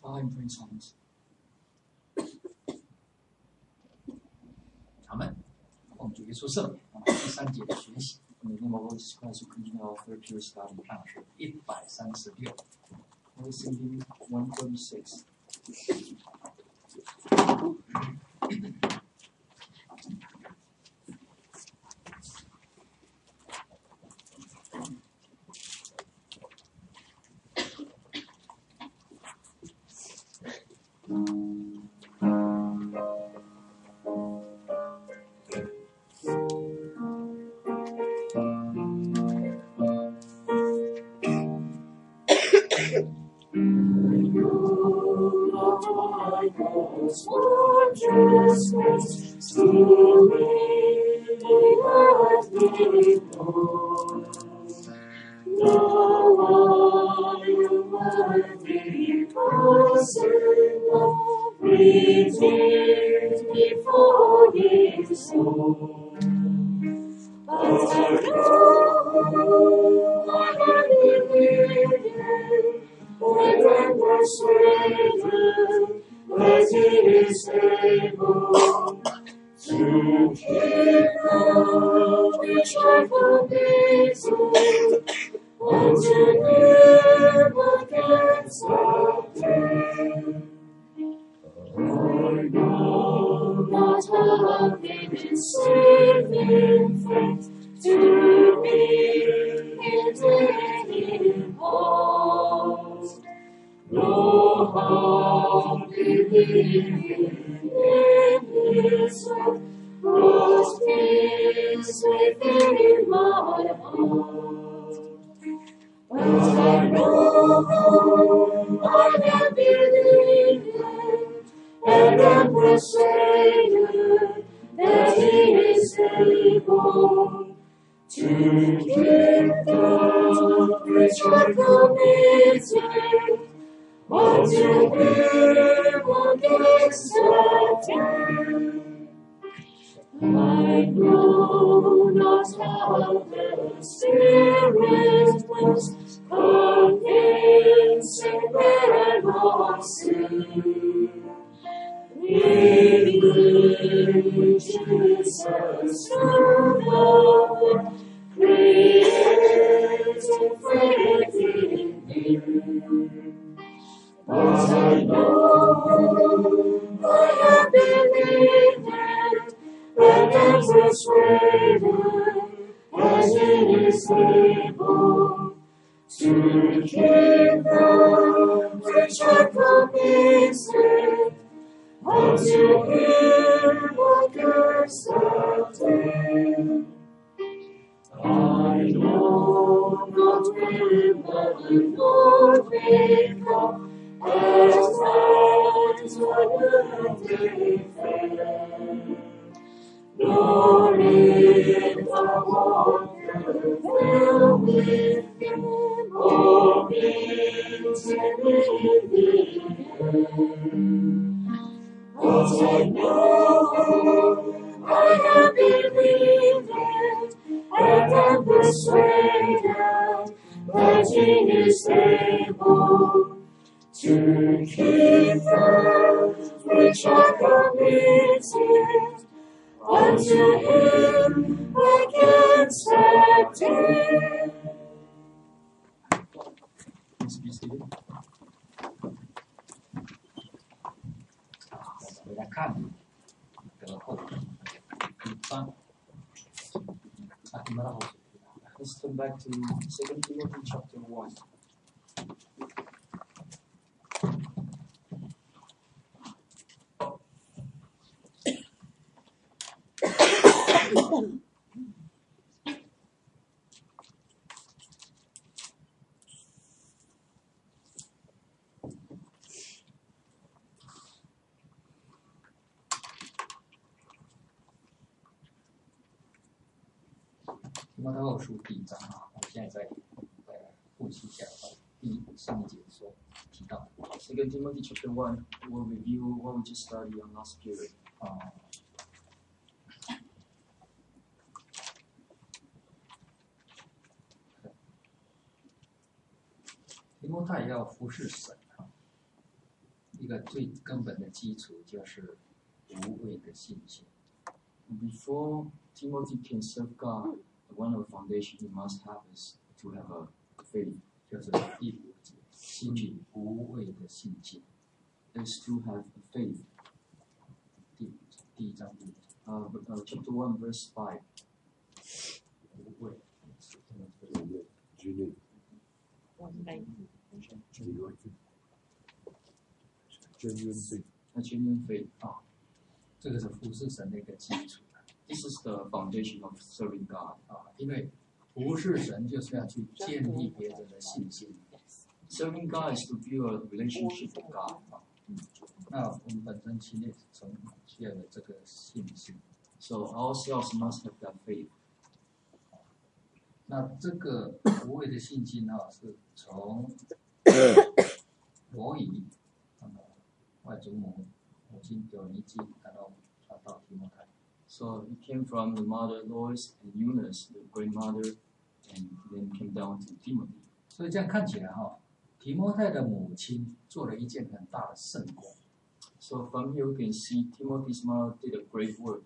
Fine, Prince Hans. 好们，我们主耶稣圣名第3节的学习。我们的某个快速continue our third period study 看是136。We're singing 136. Please be seated. 回来看的后第三Let's turn back to 2 Timothy chapter 1.提摩太后书第1章我们现在在复习一下第3节所提到的。2 Timothy chapter 1 will review what we just studied on last period. 提摩太要服侍神一个最根本的基础就是无畏的信心。 Before Timothy can serve God, one of the foundation he must have is to have a faith. 就是第5节，心里无畏的信心。 Is to have a faith. 第1章第5节。 Chapter 1, verse 5. 无畏。 A genuine faith. 这个是服侍神的一个基础。 This is the foundation of serving God. 因为服侍神就是要去建立别人的信心。 Serving God is to build a relationship with God. 那我们本身其实需要有这个信心。 So ourselves must have that faith. 那这个无畏的信心是从罗以外祖母亲有尼基传到提摩太。 So it came from the mother Lois and Eunice, the grandmother, and then came down to Timothy. 所以这样看起来提摩太的母亲做了一件很大的圣工。 So from here we can see Timothy's mother did a great work.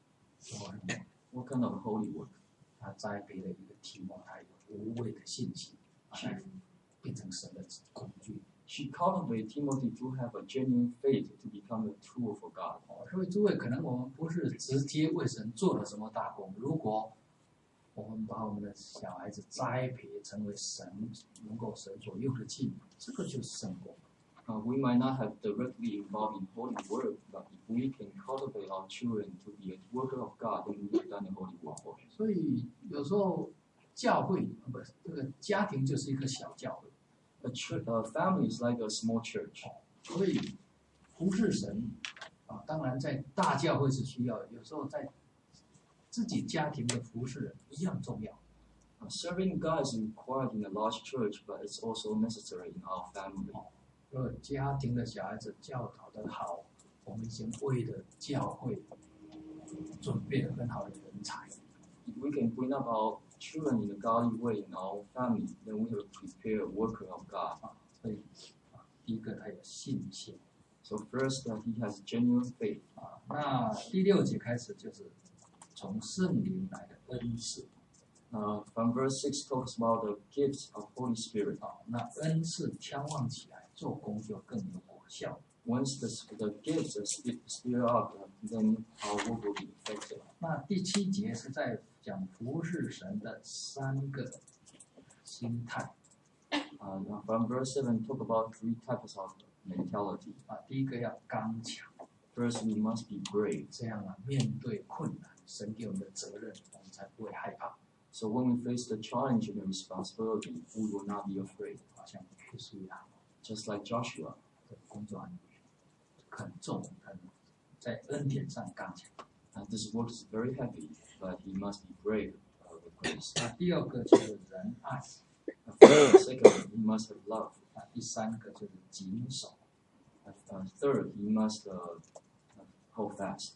What kind of holy work? 他栽培了一个提摩太有无畏的信心，变成神的工具。 She cultivated Timothy to have a genuine faith to become a tool for God. 所以诸位，可能我们不是直接为神做了什么大功，如果我们把我们的小孩子栽培成为能够神所用的器皿，这个就是圣功。 We might not have directly involved in holy work, but if we can cultivate our children to be a worker of God, then we have done a holy work. 所以有时候教会这个家庭就是一个小教会。 A family is like a small church. 所以服侍神当然在大教会是需要，有时候在自己家庭的服侍一样重要。 Serving God is required in a large church, but it's also necessary in our family. 如果家庭的小孩子教导得好，我们已经为了教会准备了很好的人才。 If we can bring up our children in a godly way in our family, then we have prepared a worker of God. 所以第一个他有信心。 So first, he has genuine faith. 那第6节开始就是从圣灵来的恩赐。 From verse 6 talks about the gifts of Holy Spirit. 那恩赐眺望起来，做工就更有果效。 Once the gifts are stirred up, then our work will be effective. 那第7节是在讲服侍神的3个心态。 From verse 7 talk about 3 types of mentality. 第一个要刚强。 First, we must be brave. 这样面对困难，神给我们的责任，我们才不会害怕。 So when we face the challenge and the responsibility, we will not be afraid. 好像约书亚 Just like Joshua. 的工作很重，在恩典上刚强。 This work is very heavy, but he must be brave with grace. 第2个就是仁爱。 Second, he must have love. 第3个就是谨守。 Third, he must hold fast.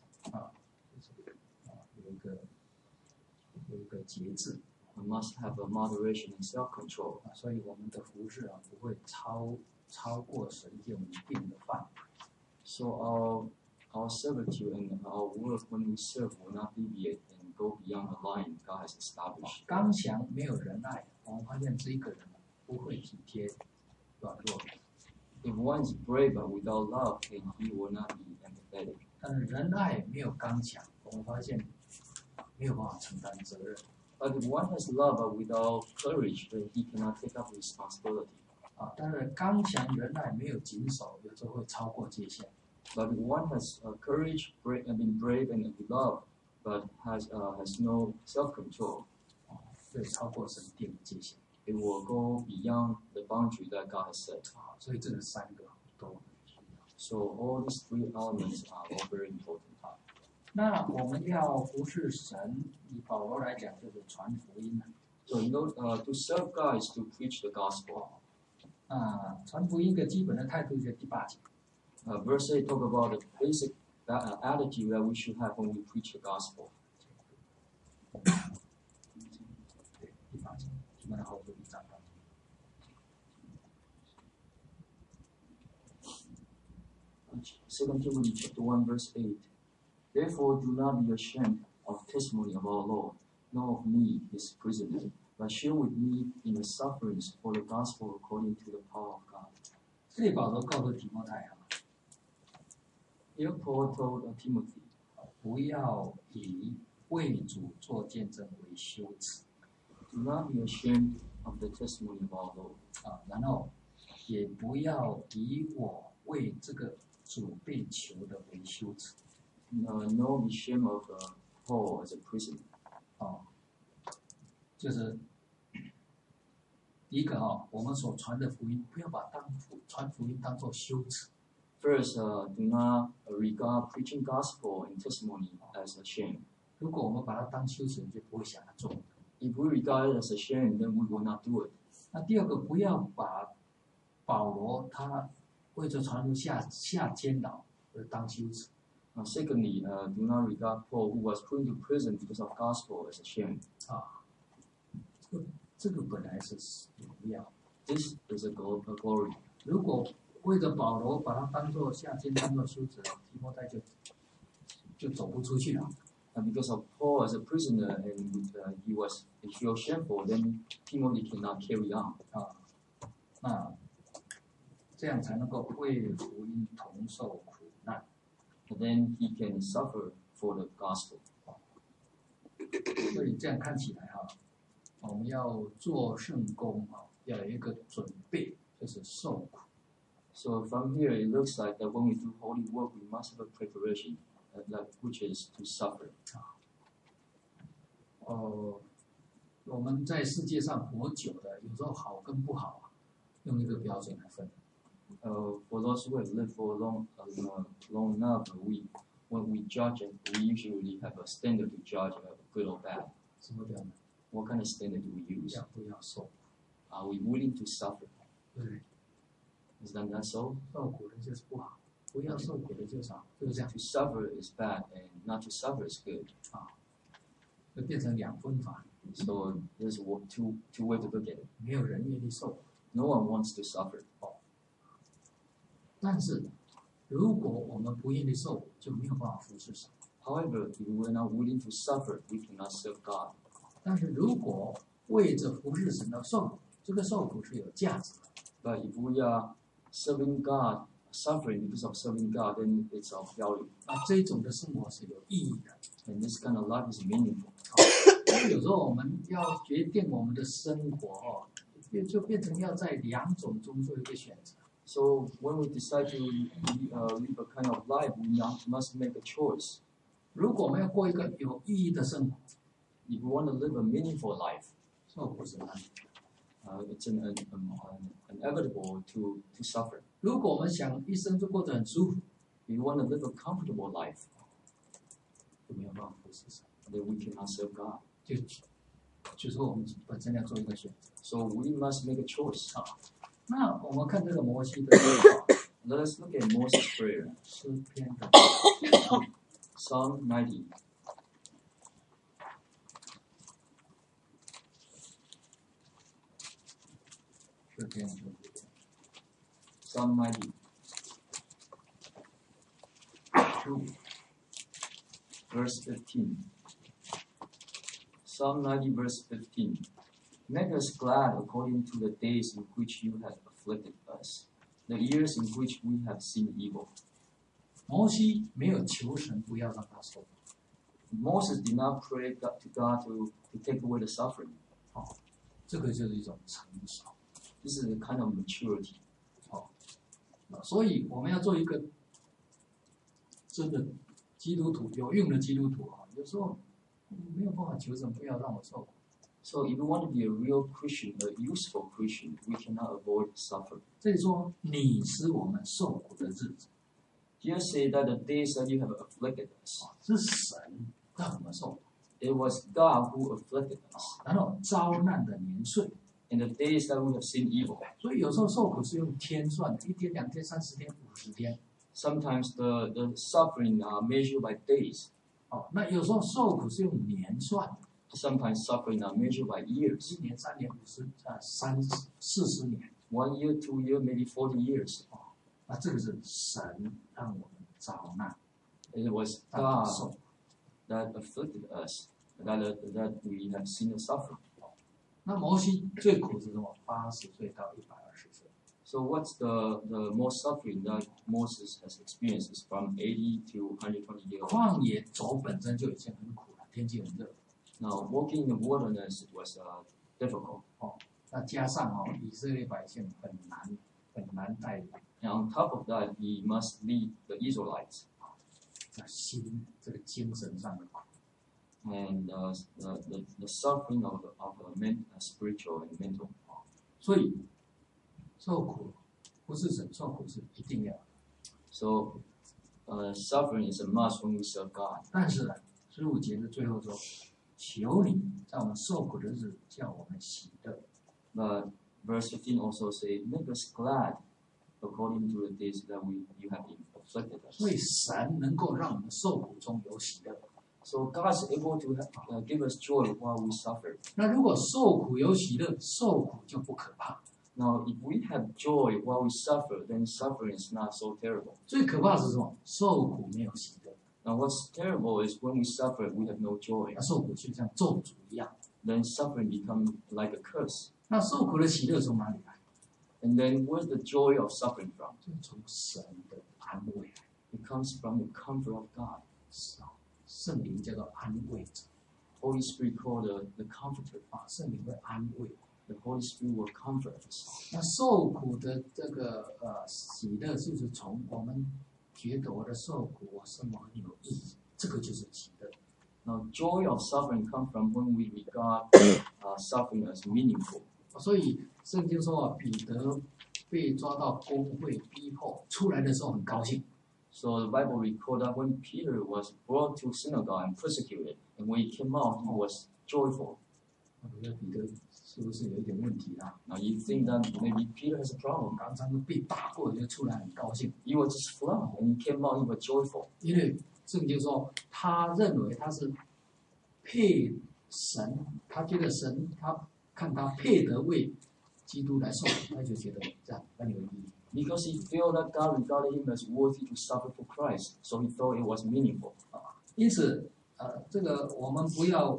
有一个节制。 We must have a moderation and self-control. 所以我们的服侍不会超过神给我们定的范围。 So our servitude and our work when we serve will not deviate and go beyond the line God has established. 刚强没有仁爱，我们发现这一个人不会体贴软弱。 If one is brave but without love, then he will not be empathetic. 但是仁爱没有刚强，我们发现没有办法承担责任。 But if one has love but without courage, then he cannot take up responsibility. 但是刚强仁爱没有谨守，有时候会超过界限。 But if one has courage, been brave and love, but has no self-control, 会超过神定的界限。 It will go beyond the boundary that God has set. 所以这个3个都。 So all these 3 elements are all very important. 那我们要服侍神，以保罗来讲就是传福音。 So to serve God is to preach the gospel. 传福音的基本的态度就是第8节。 Verse 8 talk about the basic attitude that we should have when we preach the gospel. 第8节，提摩太后书1章8节。 2 Timothy chapter 1 verse 8. Therefore do not be ashamed of testimony of our Lord, nor of me, his prisoner, but share with me in the sufferings for the gospel according to the power of God. 这里保罗告诉提摩太啊， Here Paul told Timothy, 不要以为主做见证为羞耻 do not be ashamed of the testimony of our Lord. 啊，然后也不要以我为这个主被囚的为羞耻 Nor be ashamed of Paul as a prisoner. 啊，就是一个我们所传的福音，不要把传福音当作羞耻。 First, do not regard preaching gospel and testimony as a shame. 如果我们把它当羞耻，你就不会想它做。 If we regard it as a shame, then we will not do it. 那第二个，不要把保罗他为着传福下监牢而当羞耻。 Secondly, do not regard Paul, who was put into prison because of gospel, as a shame. 啊，这个本来是荣耀。 This is a glory. 如果为着保罗把它当作下监当作羞耻，提摩太就走不出去了。 And because of Paul as a prisoner and he felt shameful, then Timothy cannot carry on. 啊，那这样才能够为福音同受苦难。 And then he can suffer for the gospel. 所以这样看起来我们要做圣工要有一个准备，就是受苦。 So from here, it looks like that when we do holy work, we must have a preparation, which is to suffer. 我们在世界上活久的，有时候好跟不好用一个标准来分。 For those who have lived for long enough, when we judge it, we usually have a standard to judge good or bad. 什么标准？ What kind of standard do we use? 要不要受苦？ Are we willing to suffer? 对不对？ Is that not so? 受苦的就是不好，不要受苦的就是好，是不是这样？ To suffer is bad, and not to suffer is good. 就变成两分法， So there's two ways to look at it. 没有人愿意受苦。 No one wants to suffer. 但是，如果我们不愿意受苦，就没有办法服侍神。 However, if we're not willing to suffer, we cannot serve God. 但是如果为着服侍神而受苦，这个受苦是有价值的。 But if we are serving God, suffering because of serving God, then it's of value. 这种的生活是有意义的。 And this kind of life is meaningful. 有时候我们要决定我们的生活就变成要在两种中做一个选择。 So when we decide to live a kind of life, we must make a choice. 如果我们要过一个有意义的生活， If we want to live a meaningful life, 受苦是难。 it's inevitable to suffer. 如果我们想一生就过得很舒服， If we want to live a comfortable life, 就没有办法服侍神。 then we cannot serve God. 就是我们本身要做一个选择。 So we must make a choice. 那我们看这个摩西的祷告， Let us look at Moses' prayer. 诗篇的 Psalm 90. 诗篇的 Psalm 90. 2, verse 15. Psalm 90, verse 15. Make us glad according to the days in which you have afflicted us, the years in which we have seen evil. 摩西没有求神不要让他受苦， Moses did not pray to God to take away the suffering. 这个就是一种成熟。 This is a kind of maturity. 所以我们要做一个真的基督徒，有用的基督徒有时候没有办法求神不要让我受苦。 So if we want to be a real Christian, a useful Christian, we cannot avoid suffering. 这里说你使我们受苦的日子， Here say that the days that you have afflicted us, 是神让我们受苦， it was God who afflicted us. 然后遭难的年岁。 In the days that we have seen evil. 所以有时候受苦是用天算的，1天、2天、30天、50天。 Sometimes the suffering are measured by days. 那有时候受苦是用年算的， Sometimes suffering are measured by years. 1年、3年、50、40年。 1 year, 2 years, maybe 40 years. 那这个是神让我们遭难， It was 让我们 God 受苦。 that afflicted us, that we have seen the suffering. 那摩西最苦是什么？80岁到120岁。 So what's the most suffering that Moses has experienced is from 80 to 120 years old. 旷野走本身就已经很苦了，天气很热。 Now walking in the wilderness it was difficult. 那加上以色列百姓很难带领。 And on top of that, he must lead the Israelites. 那这个精神上的苦。 And the suffering of spiritual and mental. 所以受苦不是忍受苦是一定要的。 So suffering is a must when we serve God. 但是呢，15节的最后说，求你在我们受苦的日子叫我们喜乐。 But verse 15 also say, make us glad according to the days that you have afflicted us. 所以神能够让我们受苦中有喜乐。 So God is able to give us joy while we suffer. 那如果受苦有喜乐，受苦就不可怕。 Now, if we have joy while we suffer, then suffering is not so terrible. 最可怕的是什么？受苦没有喜乐。 Now, what's terrible is when we suffer, we have no joy. 那受苦就像咒诅一样。 Then suffering becomes like a curse. 那受苦的喜乐从哪里来？ And then where's the joy of suffering from? 就从神的安慰来。 It comes from the comfort of God. 圣灵叫做安慰者 Holy Spirit called the comforter. 圣灵会安慰。 The Holy Spirit will comfort us. 那受苦的这个喜乐，就是从我们觉得我的受苦，我生活很有意义，这个就是喜乐。 Now, joy of suffering comes from when we regard suffering as meaningful. 所以圣经说彼得被抓到公会逼迫，出来的时候很高兴。 So the Bible records that when Peter was brought to synagogue and persecuted, and when he came out, he was joyful. 我觉得彼得是不是有一点问题啊？ Now you think that maybe Peter has a problem. 常常被打过就出来很高兴， He was just flogged, and he came out, he was joyful. 因为圣经说他认为他是配神，他觉得神他看他配得为基督来受苦，他就觉得这样很有意义。 Because he felt that God regarded him as worthy to suffer for Christ, so he thought it was meaningful. 因此，这个我们不要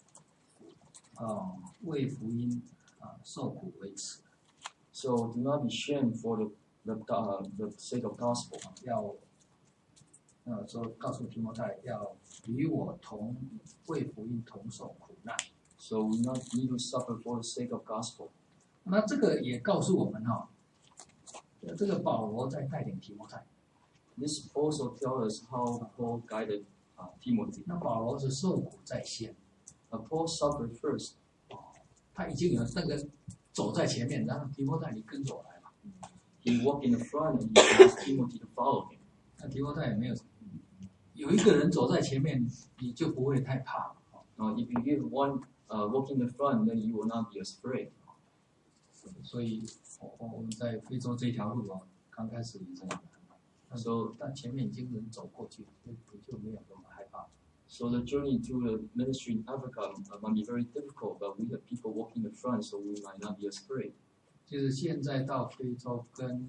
为福音受苦为耻， So do not be shamed for the sake of gospel. 要说告诉提摩太要与我同为福音同受苦难。 So we not need to suffer for the sake of gospel. 那这个也告诉我们这个保罗在带领提摩太。 This also tells us how Paul guided Timothy. 那保罗是受苦在先， Paul suffered first. 他已经有那个走在前面，然后提摩太你跟着我来吧。 He walked in the front and he asked Timothy to follow him. 那提摩太也没有一个人走在前面，你就不会太怕了。 If you give one walk in the front, then you will not be afraid. 所以我们在非洲这条路刚开始已经很难，但前面已经人走过去，就没有那么害怕。 So the journey to the ministry in Africa might be very difficult, but we have people walking in the front, so we might not be afraid. 就是现在到非洲跟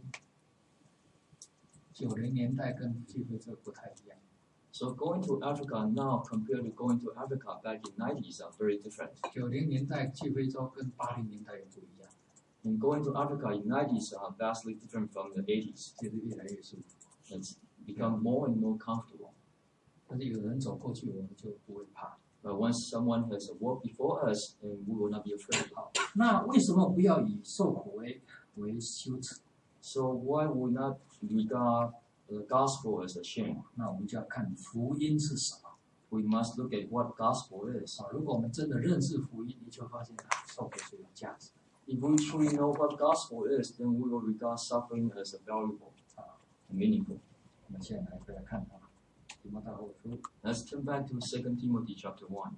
90年代跟去非洲不太一样。 So going to Africa now compared to going to Africa back in 90s are very different. 90年代去非洲跟80年代也不一样， And going to Africa in 90s are vastly different from the 80s. 就是越来越舒服。 It's become more and more comfortable. 但是有人走过去，我们就不会怕。 But once someone has walked before us, then we will not be afraid. 好，那为什么不要以受苦为羞耻？ So why would not regard the gospel as a shame? 那我们就要看福音是什么。 We must look at what gospel is. 如果我们真的认识福音，你就发现受苦是有价值的。 If we truly know what gospel is, then we will regard suffering as a valuable and meaningful. 我们现在来看提摩太后书 Let's turn back to 2 Timothy chapter 1,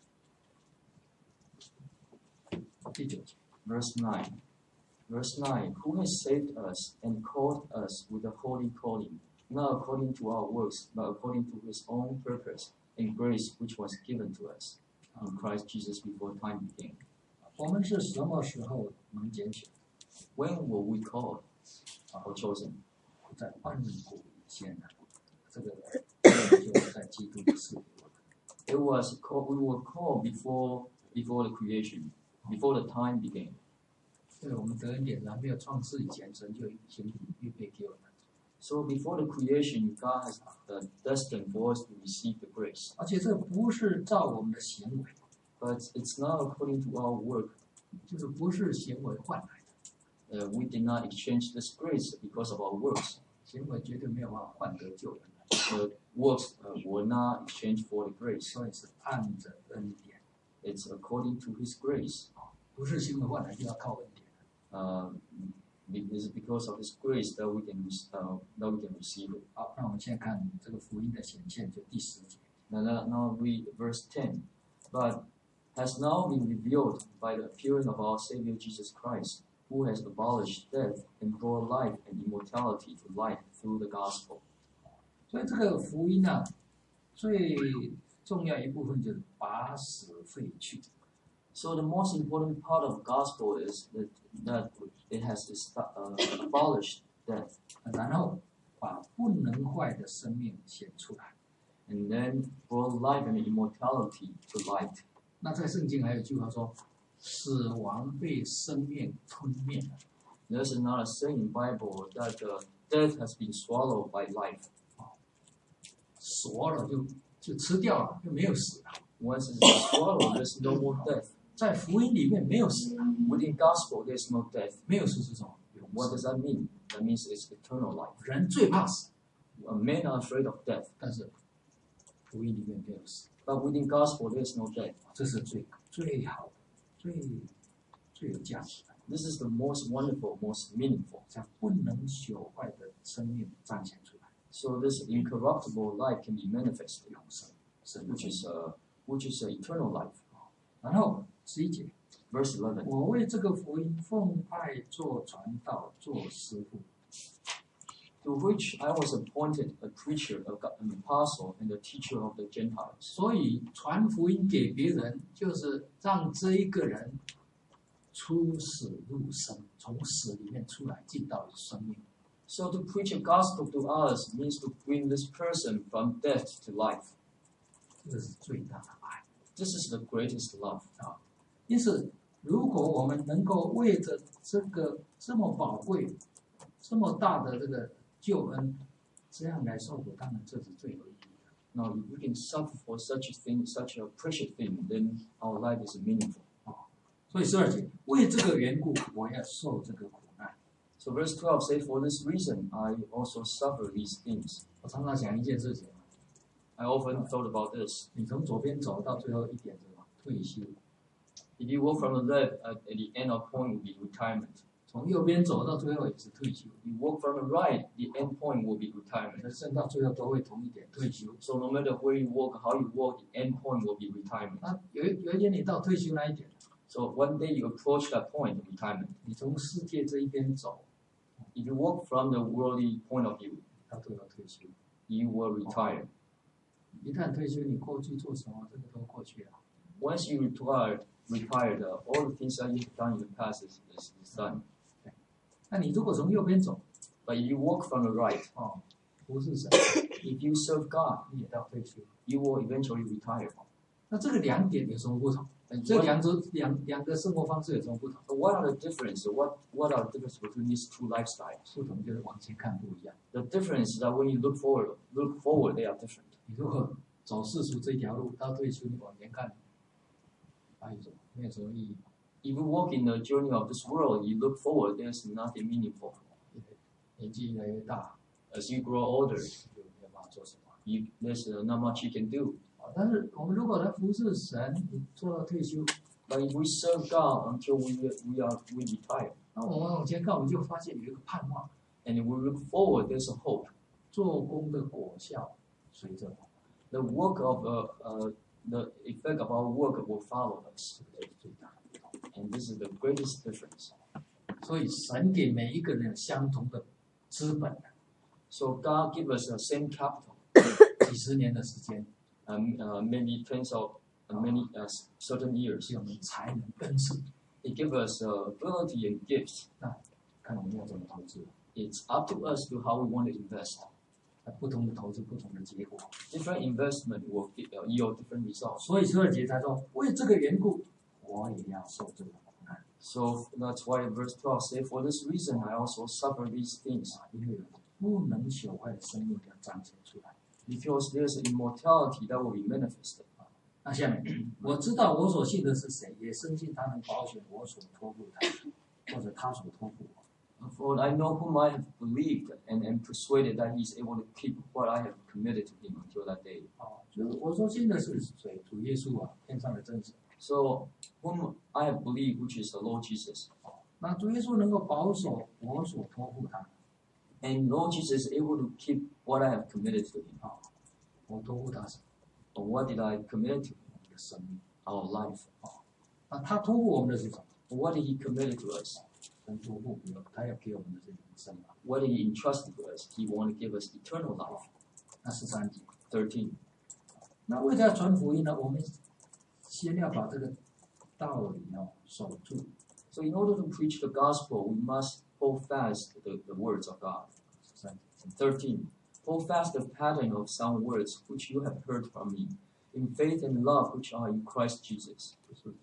第9节。 verse 9. Verse 9, who has saved us and called us with a holy calling, not according to our works, but according to his own purpose and grace which was given to us in Christ Jesus before time began. 我们是什么时候能拣选？ When were we called or chosen? 在万古以前呢，这个就在基督的世里。 We were called before the creation, before the time began. 对我们得恩典，还没有创世以前，神就已经预备给我们。 So before the creation, God has destined for us to receive the grace. 而且这不是照我们的行为， But it's not according to our work. 就是不是行为换来的。 We did not exchange this grace because of our works. 行为绝对没有办法换得救恩的， The works were not exchanged for the grace. 所以是按着恩典， It's according to His grace. 不是行为换来，就要靠恩典。 It's because of His grace that we can receive it. 好，那我们现在看这个福音的显现，就第10节。 Now read verse 10. But has now been revealed by the appearing of our Savior Jesus Christ, who has abolished death and brought life and immortality to light through the gospel. 所以这个福音啊，最重要一部分就是把死废去。 So the most important part of the gospel is that it has abolished death, 然后把不能坏的生命显出来。 and then brought life and immortality to light. 那在圣经还有一句话说，死亡被生命吞灭了。 There's another saying in the Bible that death has been swallowed by life. 锁了就吃掉了，就没有死了。 Once it's swallowed, there's no more death. 在福音里面没有死了， Within gospel, there's no death. 没有死是什么？ What does that mean? That means it's eternal life. 人最怕死， Men are afraid of death, 但是福音里面没有死， but within gospel, there's no death. 这是最好的、最有价值的， This is the most wonderful, most meaningful. 将不能朽坏的生命彰显出来， So this incorruptible life can be manifested, 永生，神的 which is eternal life. 然后11节， Verse 11. 我为这个福音奉派做传道，做师傅。 To which I was appointed a preacher, an apostle, and a teacher of the Gentiles. 所以传福音给别人，就是让这一个人出死入生，从死里面出来，进到生命。 So to preach a gospel to others means to bring this person from death to life. 这个是最大的爱。 This is the greatest love. 因此，如果我们能够为着这个这么宝贵、这么大的这个救恩，这样来受苦，当然这是最有意义的。 Now, if we can suffer for such a thing, such a precious thing, then our life is meaningful. 所以12节，为这个缘故，我要受这个苦难。 So verse 12 says, For this reason I also suffer these things. 我常常想一件事情， I often thought about this. 你从左边走到最后一点是什么？退休。 If you walk from the left, at the end of point will be retirement. 从右边走到最后也是退休。 You walk from the right, the end point will be 人 retirement. 生到最后都会同一点退休。 So no matter where you walk, how you walk, the end point will be retirement. 那有一天你到退休那一点， So one day you approach that point of retirement. 你从世界这一边走， If you walk from the worldly point of view, 到最后退休。 you will retire. 一旦退休，你过去做什么，这个都过去了。 Once you retire, all the things that you've done in the past is done. 那你如果从右边走， But if you walk from the right, 不是神， if you serve God, 你也到退休。 you will eventually retire. 那这个2点有什么不同？ And 这 what, 两个生活方式有什么不同？ what are the difference? What are the difference between these two lifestyles? 不同就是往前看不一样。 The difference is that when you look forward, they are different. 你如果走世俗这条路，到退休你往前看，还有什么？没有什么意义。 If you walk in the journey of this world, you look forward, there's nothing meaningful. 年纪越来越大， As you grow older, 就没有办法做什么。 there's not much you can do. 但是我们如果来服侍神，你做到退休， But if we serve God until we retire, 那我们往前看，我们就发现有一个盼望， and if we look forward, there's a hope. 做工的果效随着我们。 The work of the effect of our work will follow us, 这个就是最大的不同。 and this is the greatest difference. 所以神给每一个人有相同的资本， So God give us the same capital, 几十年的时间， many tens of many certain 使 years. 我们才能更生。 He give us ability and gifts. 看我们要怎么投资。 it's up to us to how we want to invest. 不同的投资，不同的结果。 Different investment will yield different results. 所以12节才说，为这个缘故，我也要受这个苦难。 So that's why verse 12 says, for this reason I also suffer these things. 因为有不能朽坏的生命要彰显出来。 Because there's an immortality that will be manifested. 那下面，我知道我所信的是谁，也深信他能保险我所托付他，或者他所托付我。 For I know whom I have believed and am persuaded that he is able to keep what I have committed to him until that day. 就是我所信的是谁？主耶稣啊，天上的真神。 So whom I have believed, which is the Lord Jesus. 那主耶稣能够保守我所托付他。 And Lord Jesus is able to keep what I have committed to him. 我托付他什么？ Or what did I commit to him? 我们的生命。 Our life. 那他托付我们的是什么？ What did he commit to us? 神托付他要给我们的是永生嘛。 What did he entrust to us? He wanted to give us eternal life. 那13节。 13. 那为了传福音呢，我们先要把这个道理守住。 So in order to preach the gospel, we must hold fast the words of God. 13. Hold fast the pattern of sound words which you have heard from me, in faith and love which are in Christ Jesus.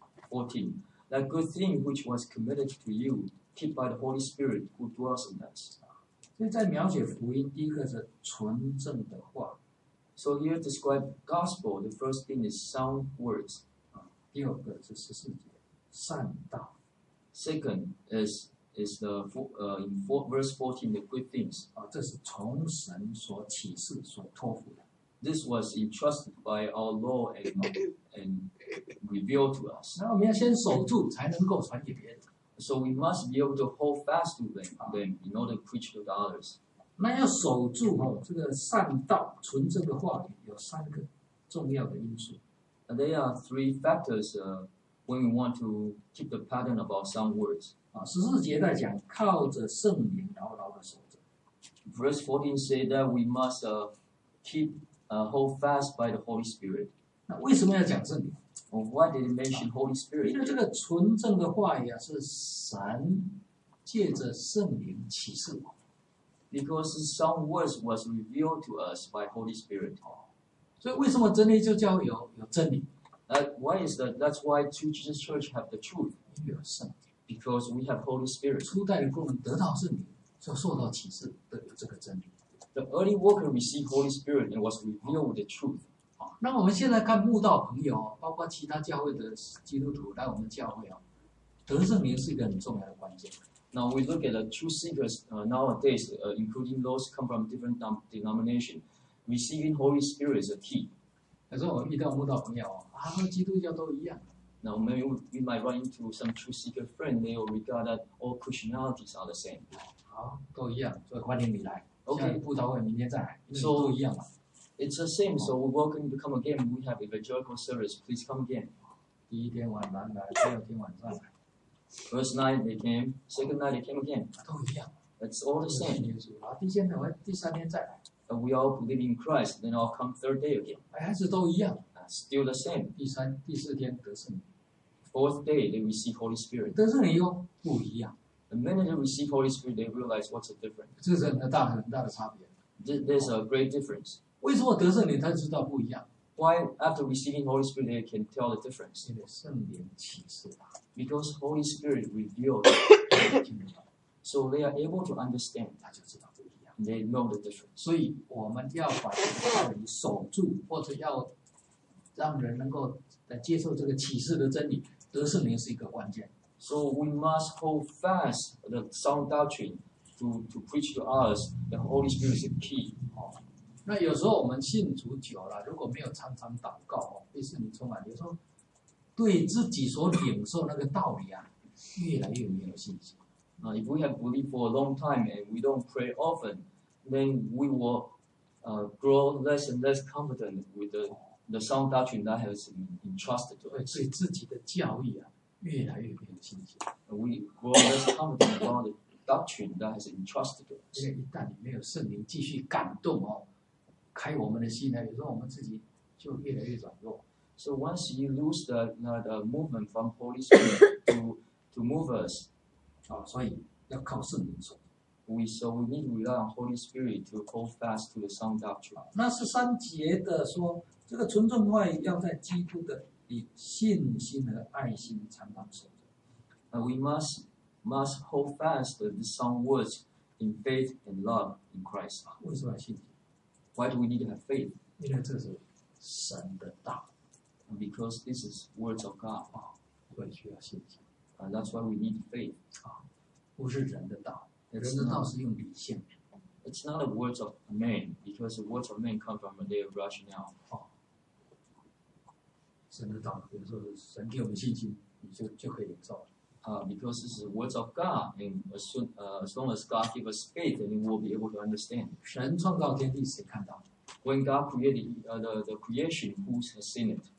14. That good thing which was committed to you, keep by the Holy Spirit who dwells in us. 所以在描写福音，第一个是纯正的话。 So here describe gospel. The first thing is sound words. 第二个是14节，善道。 Second is the in verse 14 the good things. 这是从神所启示、所托付的。 This was entrusted by our Lord and revealed to us. 那我们要先守住，才能够传给别人。 So we must be able to hold fast to them in order to preach to the others. 那要守住这个善道、纯正的话语，有3个重要的因素。 And there are 3 factors when we want to keep the pattern of our sound words. 14节在讲靠着圣灵牢牢的守着。 Verse 14 say that we must keep hold fast by the Holy Spirit. 那为什么要讲圣灵？ Why did it mention Holy 因 Spirit? 为这个纯正的话语是神借着圣灵启示我。 Because the sound words was revealed to us by Holy Spirit. 所以为什么真理就叫有真理？ Why is that? That's why True Jesus Church have the truth. 因为有圣灵。 Because we have Holy Spirit. 初代的工人得到圣灵，就受到启示的有这个真理。 The early worker received Holy Spirit and was revealed with the truth. 那我们现在看慕道朋友，包括其他教会的基督徒来我们教会得圣灵是一个很重要的关键。 Now we look at the true seekers nowadays, including those come from different denominations. Receiving Holy Spirit is a key. 有时候我遇到慕道朋友基督教都一样。 Now maybe we might run into some true seeker friend. They will regard that all Christianities are the same. 好，都一样，所以欢迎你来。 OK 下一布道会明天再来，因为 So 都一样嘛。 It's the same. So we welcome you to come again. We have evangelical service. Please come again. 第一天晚上来，第二天晚上来， First night they came. Second night they came again. 都一样。 It's all the 都是 same. 耶稣啊，第三天再来， And we all believe in Christ. Then I'll come third day again. 还是都一样。 Still the same. 第四天得圣灵， Fourth day they receive Holy Spirit. 得圣灵以后不一样， The minute they receive Holy Spirit, they realize what's the difference. 这是很大的差别。 There's a great difference. 为什么得圣灵他知道不一样？ Why, after receiving Holy Spirit, they can tell the difference? 因为圣灵启示他， Because Holy Spirit revealed. 听得到， So they are able to understand. 他就知道不一样。 They know the difference. 所以我们要把这个道理守住，或者要让人能够来接受这个启示的真理，得圣灵是一个关键。 So we must hold fast the sound doctrine to preach to others. The Holy Spirit is the key. 那有时候我们信主久了，如果没有常常祷告被圣灵充满，有时候对自己所领受那个道理越来越没有信心。 If we have believed for a long time and we don't pray often, then we will grow less and less confident with the sound doctrine that has been entrusted to 对 us. 自己的教义越来越没有信心。 And we grow less confident about the doctrine that has been entrusted to 因 us. 为一旦你没有圣灵继续感动开我们的心有时候我们自己就越来越软弱。 So once you lose the movement from Holy Spirit to move us, 所以要靠圣灵守。 So we need to rely on Holy Spirit to hold fast to the sound doctrine. 那13节的说，这个纯正话语要在基督的以信心和爱心常常守着。 We must hold fast the sound words in faith and love in Christ. 为什么要信心？ Why do we need to have faith? 因为这是神的道， Because this is words of God. 所以需要信心。 That's why we need faith. 不是人的道，人的道是用理性。 It's not the words of man, because the words of man come from their rationale. 神的道，比如说神给我们信心，你就可以领受了。 Because this is the words of God, and as long as God gives us faith, then we will be able to understand. 神创造天地，谁看到？ When God created the creation, who has seen it?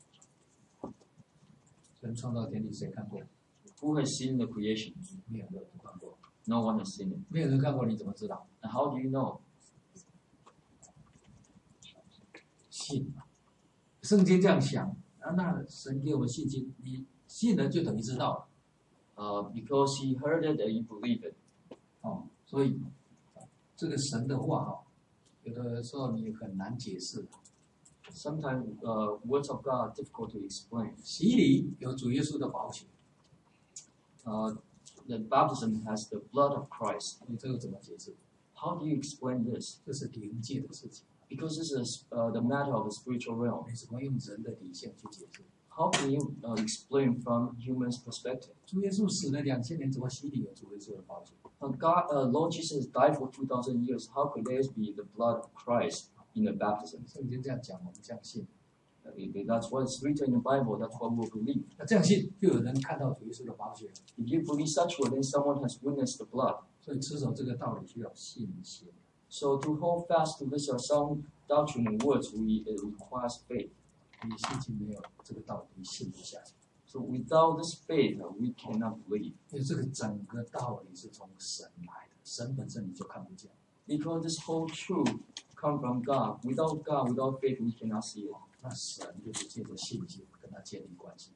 神创造天地，谁看过？ Who has seen the creation? 没有人看过。 No one has seen it. 没有人看过，你怎么知道？ And how do you know? 信。圣经这样想，那神给我们信心，你信了就等于知道了。 Because he heard it and he believed it. 所以这个神的话有的时候你很难解释。 Sometimes words of God are difficult to explain. 洗礼有主耶稣的宝血。 The baptism has the blood of Christ. 你这个怎么解释？ How do you explain this? 这是灵界的事情。 Because this is the matter of the spiritual realm. 你怎么用人的理性去解释？ How can you explain from human's perspective? 主耶稣死了2000年，怎么洗礼有主耶稣的宝血？ Lord Jesus died for 2,000 years. How could there be the blood of Christ in the baptism? 圣经这样讲，我们这样信。 That's what's written in the Bible. That's what we'll believe. 那这样信，就有人看到主耶稣的宝血。 If you believe such way, then someone has witnessed the blood. 所以持守这个道理需要信心。 So to hold fast to this sound doctrine and words, it requires faith. 你信心没有这个道理，信不下去。 So without this faith, we cannot believe. 因为这个整个道理是从神来的，神本身你就看不见。 Because this whole truth comes from God. Without God, without faith, we cannot see it. 那神就是借着信心跟他建立关系。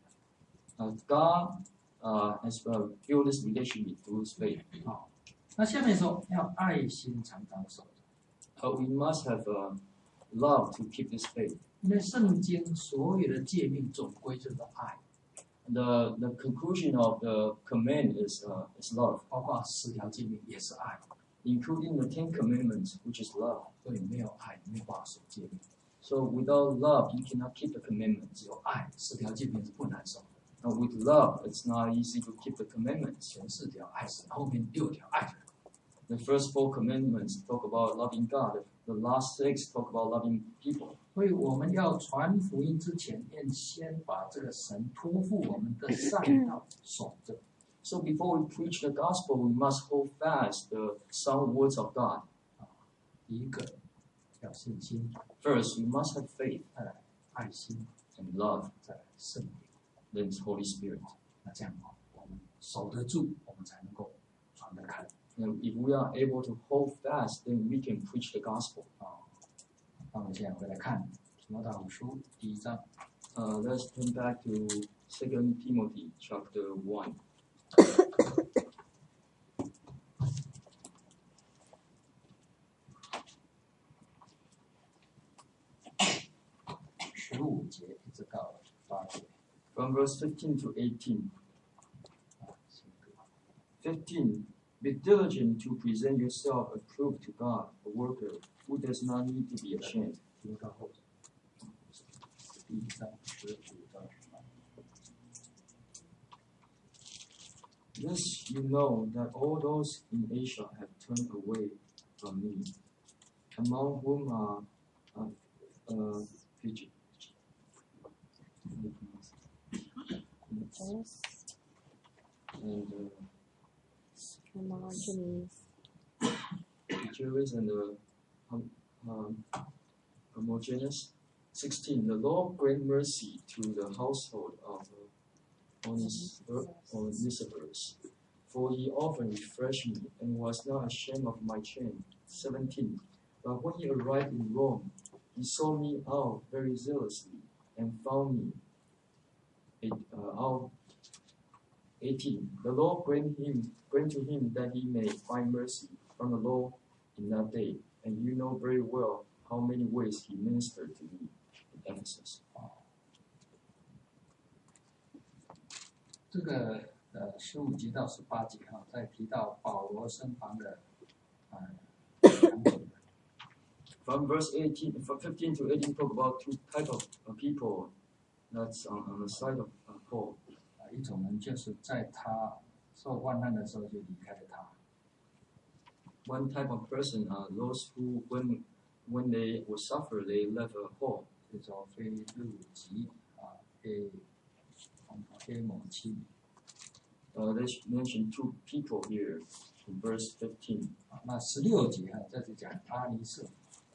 God has built this relationship through His faith. 那下面说要爱心常常守着。 We must have love to keep this faith. 因为圣经所有的诫命总归就是爱， The conclusion of the command is love, 包括10条诫命也是爱。 including the 10 Commandments, which is love. 所以没有爱，没有办法守诫命。 So without love, you cannot keep the commandments. 只有爱，10条诫命是不难守的。 And with love, it's not easy to keep the commandments. 前4条爱神，后面6条爱人。 The first 4 commandments talk about loving God. The last 6 talk about loving people. 所以我们要传福音之前，要先把这个神托付我们的善道守着。 So before we preach the gospel, we must hold fast the sound words of God. 第一个要信心， First, we must have faith 再来爱心， and love, 再来圣灵。 then it's Holy Spirit. 那这样我们守得住，我们才能够传得开。 And if we are able to hold fast, then we can preach the gospel. 那我们现在回来看提摩太后书1章。 Let's turn back to 2 Timothy chapter 1. 15节一直到8节。 From verse 15 to 18. 15. Be diligent to present yourself approved to God, a worker who does not need to be ashamed. 提摩太后1章15到18。 This you know that all those in Asia have turned away from me, among whom are Fiji. And Hermogenes. Jewish and Hermogenes. 16. The Lord grant mercy to the household of Onesiphorus, for he often refreshed me and was not ashamed of my chain. 17. But when he arrived in Rome, he sought me out very zealously and found me out. 18. The Lord grant to him that he may find mercy from the law in that day, and you know very well how many ways he ministered to me in Ephesus. 这个15节到18节哈，再提到保罗身旁的两种人。 From verse 15 to 18, talk about two type of people that's on the side of Paul. 一种人就是在他受患难的时候就离开了他。 One type of person are those who, when they will suffer, they left Paul. 叫做非路吉非某妻。 They mention two people here in verse 15. 那16节这是讲阿尼色。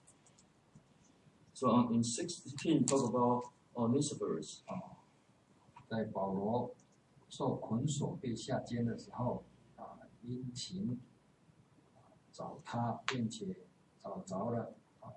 So in 16, talk about Onesiphorus. 在保罗受捆锁被下监的时候，殷勤找他，并且找着了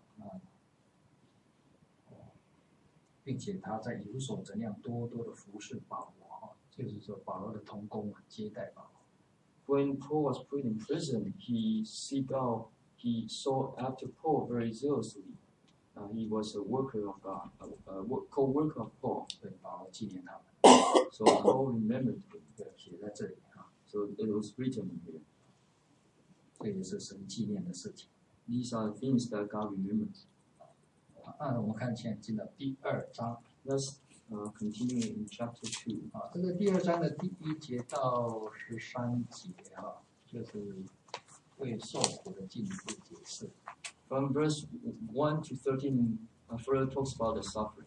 并且他在有所怎样多多的服侍保罗，就是说保罗的同工接待保罗。 When Paul was put in prison, he sought after Paul very zealously. He was a worker of God, co-worker of Paul. 对，保罗纪念他们。 So Paul remembered him. 对，写在这里 So it was written in here. 这也是神纪念的事情。 These are things that God remembers. 那我们看现在进到第2章。 Let's continue in chapter 2. 这个第2章的第1节到13节就是对受苦的进一步解释。 From verse 1 to 13, further talks about the suffering.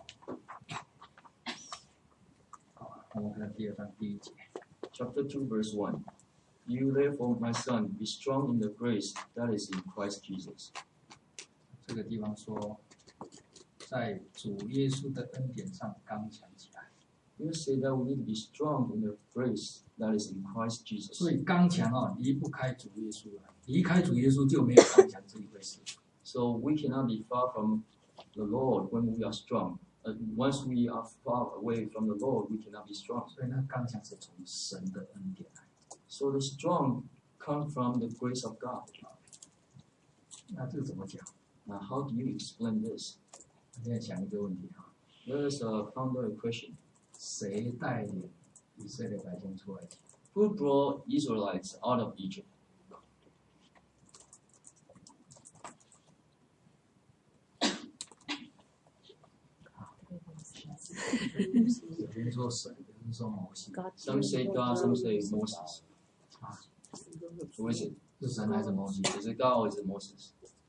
我们看第2章第1节。 Chapter 2, verse 1. You therefore, my son, be strong in the grace that is in Christ Jesus. 这个地方说，在主耶稣的恩典上刚强起来。 You say that we need to be strong in the grace that is in Christ Jesus. 所以刚强离不开主耶稣了，离开主耶稣就没有刚强这一回事。 So we cannot be far from the Lord when we are strong. Once we are far away from the Lord, we cannot be strong. 所以那刚强是从神的恩典来。 So the strong come from the grace of God. 那这个怎么讲？ Now, how do you explain this? 现在想一个问题 Let us ponder a question. 谁带领以色列百姓出来？ Who brought Israelites out of Egypt? 有人说神，有人说摩西。 Some say God, some say Moses. Who is it? 是神还是摩西？ Is it God or is it Moses?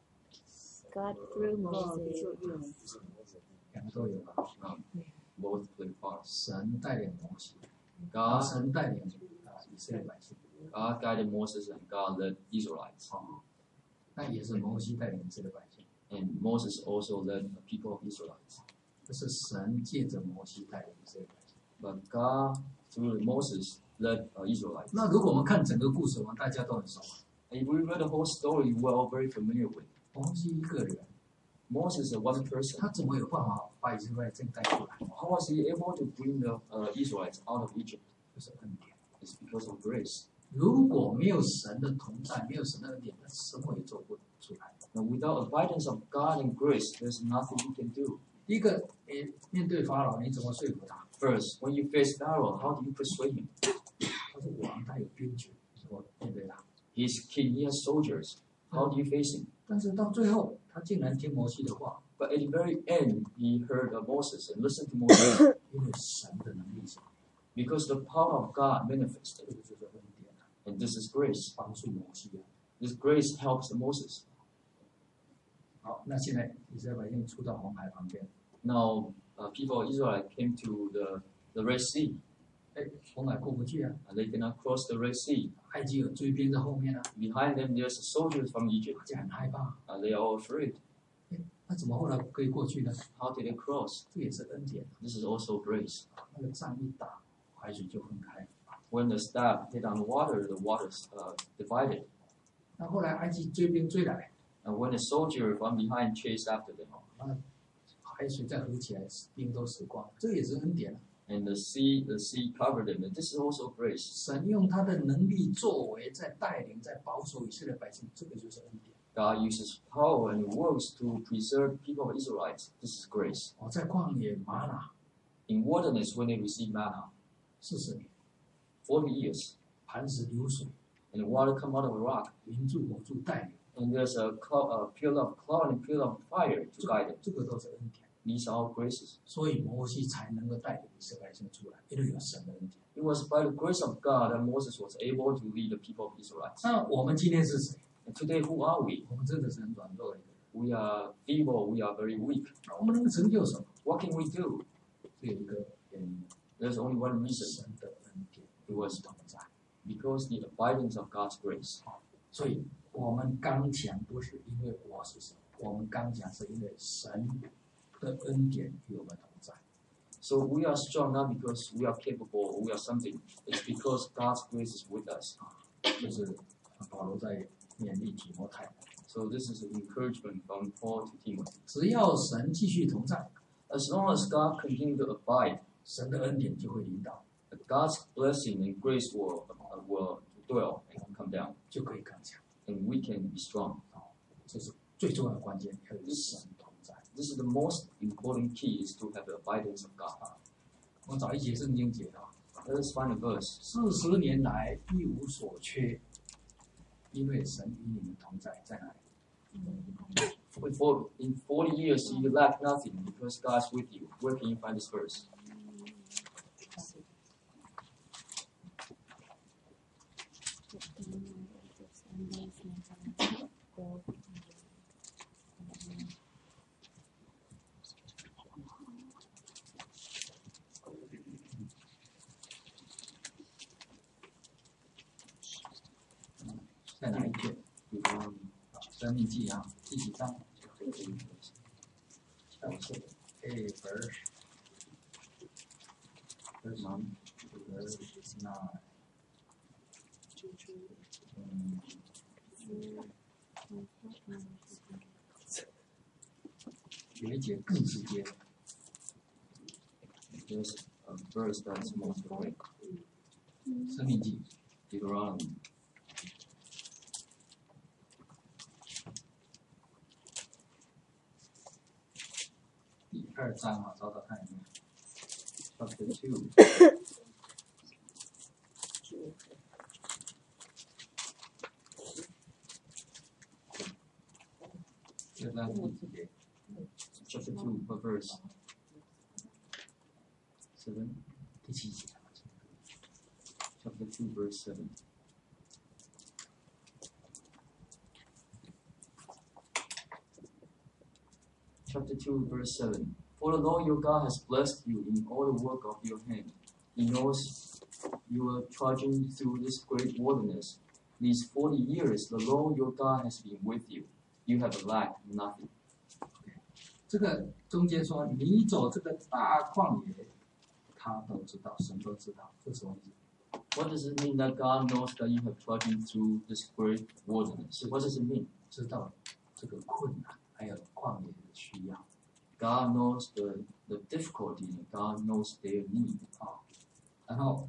God through Moses. 两个都有吧。 Both play parts. 神带领摩西， God 神带领以色列百姓。 God guided Moses and God led Israelites. 那也是摩西带领以色列百姓。 And Moses also led the people of Israelites. 这是神借着摩西带领以色列百姓。 But God, through Moses, led Israelites. 那如果我们看整个故事，我们大家都很熟。 If we read the whole story, we're all very familiar with. 摩西一个人， Moses is one person. 他怎么有办法把以色列百姓带出来？ How was he able to bring the Israelites out of Egypt? 就是恩典。 It's because of grace. 如果没有神的同在，没有神的恩典，那什么也做不出来。 Now, without the guidance of God and grace, there's nothing you can do. 第一个，面对法老，你怎么说服他？ First, when you face Pharaoh, how do you persuade him? 他是王，他有兵权，我面对他。 He's king, he has soldiers. How do you face him? 但是到最后，他竟然听摩西的话， But at the very end, he heard Moses and listened to Moses 因为神的能力是， because the power of God 这 manifested. 个就是恩典， And this is grace. 帮助摩西。 This grace helps Moses. 好，那现在以色列百姓出到红海旁边， Now, people of Israel came to the Red Sea. 红海过不去啊， They cannot cross the Red Sea. 埃及有追兵在后面啊， Behind them, there's soldiers from Egypt. 大家很害怕。 They are all afraid. 那怎么后来可以过去呢？ How did they cross? 这也是恩典。 This is also grace. 那个仗一打，海水就分开。 When the staff hit on the waters divided. 那后来埃及追兵追来， And when the soldier from behind chased after them, 那海水再合起来，兵都死光，这也是恩典啊。 and the sea covered them. And this is also grace. 神用他的能力作为在带领、在保守以色列百姓，这个就是恩典。 God uses power and works to preserve people of Israelites. This is grace. 在旷野玛拿 In wilderness, when they receive manna, 40年， 40 years, 磐石流水， and the water come out of a rock, 云柱火柱带领， and there's a pillar of cloud and pillar of fire to guide them. 这个都是恩典。 These are all graces. 所以摩西才能够带领以色列百姓出来，因为有神的恩典。 It was by the grace of God that Moses was able to lead the people of Israelites. 那我们今天是谁？ And today, who are we? 我们真的是很软弱的一个人。 We are feeble. We are very weak. 我们能够成就什么？ What can we do? 只有一个原因， There's only one reason. 神的恩典 It was 同在。 because the abidance of God's grace. 所以我们刚强不是因为我是神，我们刚强是因为神的恩典与我们同在。 So we are strong not because we are capable or we are something. It's because God's grace is with us. 就是保罗在勉励提摩太， So this is an encouragement from Paul to Timothy. 只要神继续同在， As long as God continues to abide, 神的恩典就会临到， God's blessing and grace will dwell and come down, 就可以刚强。 and we can be strong. 这是最重要的关键，要有神同在。 This is the most important key is to have the abidance of God. 我找一节圣经节啊， Let us find a verse. 40年来一无所缺，因为神与你们同在，在哪里？ In 40 years you lack nothing because God's with you. Where can you find this verse? Go. 在哪一卷？生命记啊，第几章？verse verse 9。有一节更直接。 There's a verse that's most direct. 生命记 Deuteronomy. 第2章啊，找找看有没有。 Chapter 2. 第2章第几节？ Chapter 2, verse 7. 第7节。 Chapter 2, verse 7. Chapter 2, verse 7. For the Lord your God has blessed you in all the work of your hand. He knows you are trudging through this great wilderness. These 40 years, the Lord your God has been with you. You have lacked nothing. 这个中间说你走这个大旷野，他都知道，神都知道，这什么意思？ What does it mean that God knows that you have trudging through this great wilderness? What does it mean? 知道这个困难，还有旷野的需要。 God knows the difficulty and God knows their need. 然后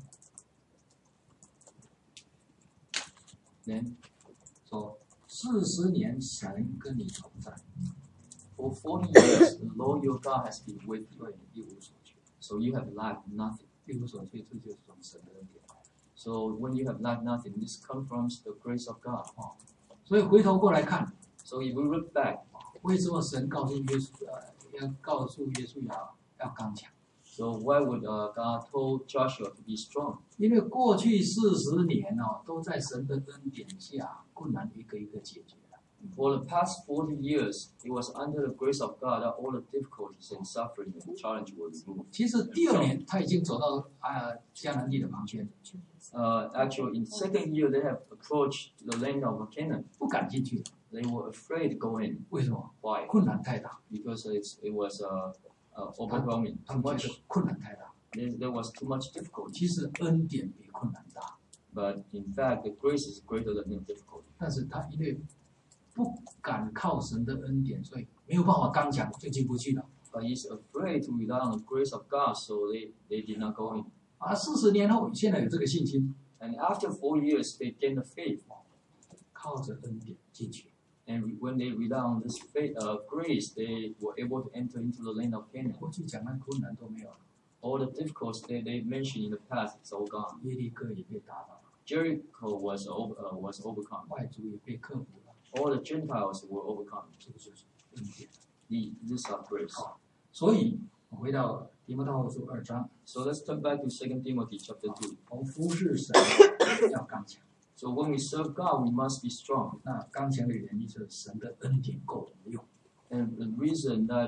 Then 说40年神跟你同在， for 40 years, the Lord your God has been with you, 所以你一无所缺。 so you have lacked nothing. 一无所缺，这就是从神的恩典。 So when you have lacked nothing, this comes from the grace of God. 所以回头过来看， So if we look back, 为什么神告诉耶稣，要告诉耶稣要刚强？ so why would God told Joshua to be strong? 因为过去40年都在神的恩典下，困难一个一个解决了。 For the past 40 years, it was under the grace of God that all the difficulties and suffering and challenge were removed. 其实第2年他已经走到迦南地的旁边， Actually, in second year, they have approached the land of Canaan. 不敢进去， They were afraid to go in. 为什么？ Why? 困难太大， Because it was overwhelming. 他 Too 们觉 much. 得困难太大。 There was too much difficulty. 其实恩典比困难大， But in fact, the grace is greater than the difficulty. 但是他因为不敢靠神的恩典，所以没有办法刚强，就进不去了。 he's afraid to rely on the grace of God, so they did not go in. 40年后，现在有这个信心， And after 4 years, they gained the faith. 靠着恩典进去。 And when they rely on this faith, grace, they were able to enter into the land of Canaan. 过去讲的困难都没有了， All the difficulties they mentioned in the past, it's all gone. 耶利哥也被打倒了， Jericho was overcome. 外族也被克服了， All the Gentiles were overcome. 这个就是恩典。 These are grace. 所以，我回到提摩太后书2章， So let's turn back to 2 Timothy chapter 2. 我们服侍神要刚强。 So when we serve God, we must be strong. 那刚强的原因就是神的恩典够我们用。 And the reason that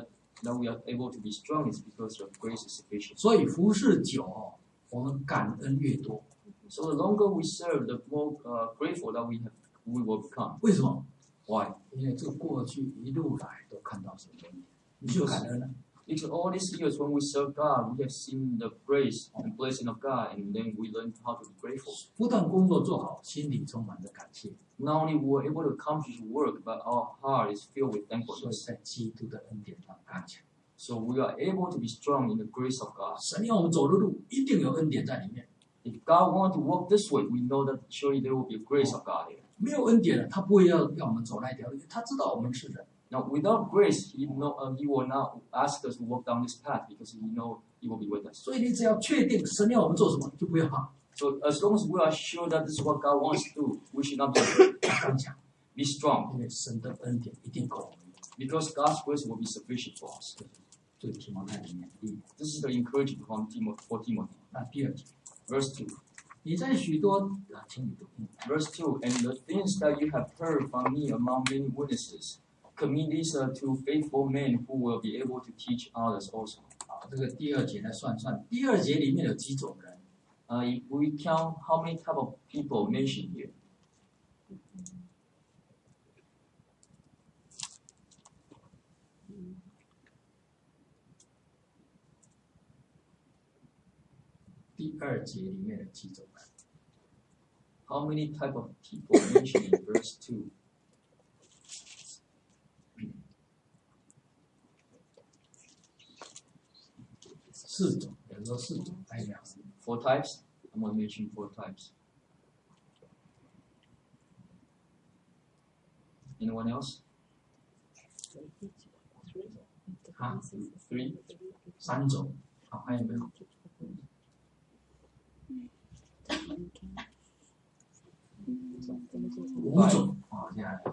we are able to be strong is because your grace is sufficient. 所以服侍久，我们感恩越多。 So the longer we serve, the more grateful that we will become. 为什么？ Why? 因为这过去一路来都看到神的恩典，你就感恩了。 Because all these years when we serve God, we have seen the grace and blessing of God, and then we learn how to be grateful. 不但工作做好，心里充满着感谢， Not only we were able to accomplish work, but our heart is filled with 所以 thankfulness. 在基督的恩典上刚强。 So we are able to be strong in the grace of God. 神要我们走的路，一定有恩典在里面。 If God wants to walk this way, we know that surely there will be a grace of God here. 没有恩典了，他不会要我们走那一条路，他知道我们是人。 Now, without grace, he will not ask us to walk down this path because he know he will be with us. 所以你只要确定神要我们做什么，就不要怕， So as long as we are sure that this is what God wants to do, we should not be afraid. 刚强， Be strong 因为神的恩典一定够我们用。 because God's grace will be sufficient for us. 对提摩太的勉励。 This is the encouragement for Timothy. 那第二节， Verse 2. 你在许多请你读。 Verse 2. And the things that you have heard from me among many witnesses, commit these to faithful men who will be able to teach others also. 好，这个第二节来算，第二节里面有几种人？ If we count how many type of people mentioned here, 第二节里面有几种人？ how many type of people mentioned in verse 2? 4种，有人说4种，还有没有？ 4 types? I'm going to mention 4 types. Anyone else? 啊， 3? 3种，好，还有没有？5种，啊，现在有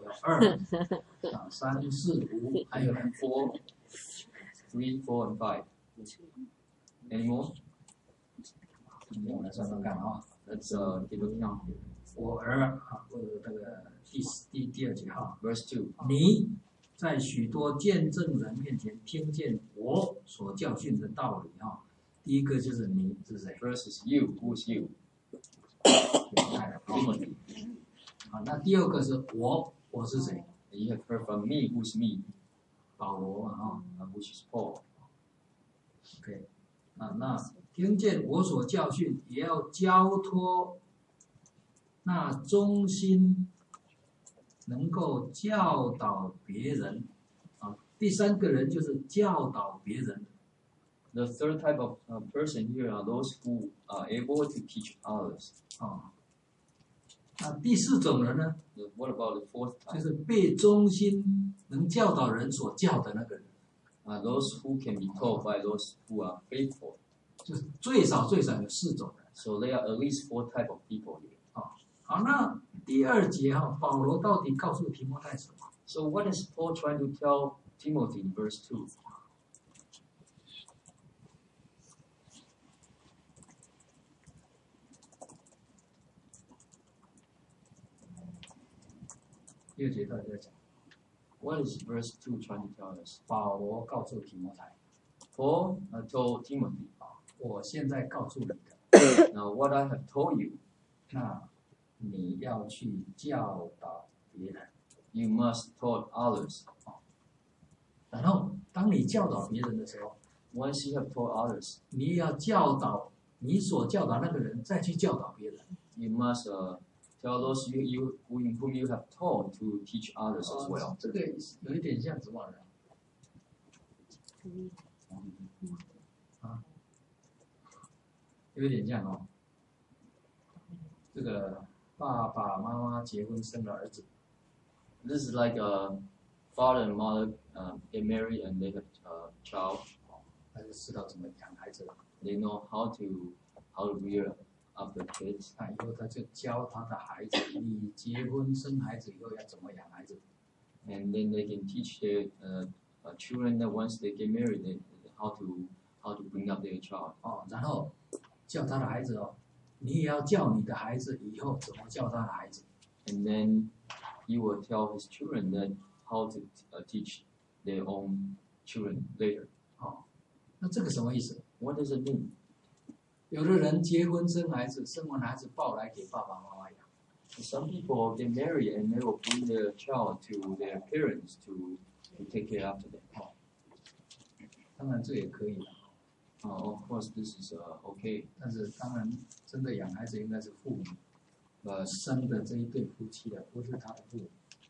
2、3、4、5，还有呢？ 4, 3, 4, and 5. Any more? 我们来算算看啊。 Let's give a count here. 我儿啊，或者这个第二节哈， Verse 2. 你在许多见证人面前听见我所教训的道理啊。第一个就是你是谁？ First is you. Who is you? Timothy。啊，那第二个是我是谁？ And you have heard from me. Who is me? 保罗啊。 Which is Paul. OK，啊，那听见我所教训，也要交托那忠心能够教导别人啊。第三个人就是教导别人。 The third type of person here are those who are able to teach others. 啊，那第4种人呢， What about the fourth 就 type? 是被忠心能教导人所教的那个人， Those who can be taught by those who are faithful. 就是最少有4种人。 So there are at least 4 type of people here. 好，那第2节哈，保罗到底告诉提摩太什么？ So what is Paul trying to tell Timothy in verse 2? 第2节到底在讲， What is verse 2 trying to tell us? 保罗告诉提摩太， Paul told Timothy, 我现在告诉你的， now what I have told you, 那你要去教导别人。 you must taught others. 然后，当你教导别人的时候， Once you have taught others, 你也要教导你所教导那个人，再去教导别人。 you must tell those whom you have taught to teach others as well. 这个有一点像什么呢？ 有点像哦。这个爸爸妈妈结婚生了儿子， This is like a father and mother get married and they have a child. 他就知道怎么养孩子了。 They know how to rear up the kids. 那以后他就教他的孩子，你结婚生孩子以后要怎么养孩子。 And then they can teach their children that once they get married, how to bring up their child. 哦，然后教他的孩子哦，你也要教你的孩子以后怎么教他的孩子。 And then he will tell his children that how to teach their own children later. 哦，那这个什么意思？ What does it mean? 有的人结婚生孩子，生完孩子抱来给爸爸妈妈养。 Some people get married and they will bring their child to their parents to take care after them. 当然这也可以的。 Of course, this is okay. 但是当然，真的养孩子应该是父母，生的这一对夫妻的，不是他的父母。